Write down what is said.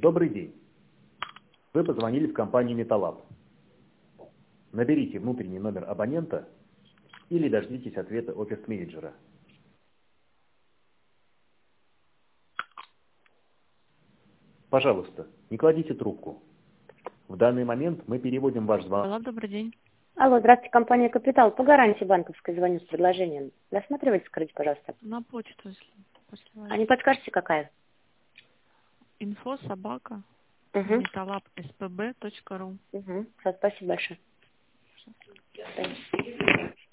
Добрый день. Вы позвонили в компанию Металлаб. Наберите внутренний номер абонента или дождитесь ответа офис-менеджера. Пожалуйста, не кладите трубку. В данный момент мы переводим ваш звонок. Алло, добрый день. Алло, здравствуйте, компания «Капитал». По гарантии банковской звоню с предложением. Досматривайте, скажите, пожалуйста. На почту, если после вас. А не подскажете, какая? Info собака Угу. metallabspb.ru. Угу. Спасибо большое.